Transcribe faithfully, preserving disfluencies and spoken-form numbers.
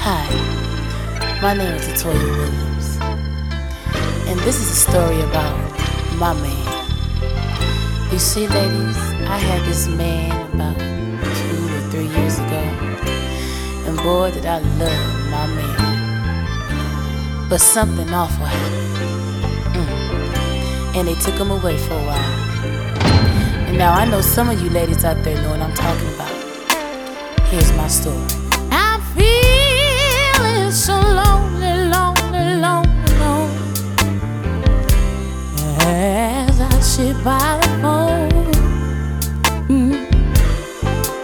Hi, my name is Latoya Williams, and this is a story about my man. You see, ladies, I had this man about two or three years ago, and boy, did I love my man. But something awful happened, mm. and they took him away for a while. And now I know some of you ladies out there know what I'm talking about. Here's my story. I'm feeling so lonely, lonely, lonely, lonely, as I sit by the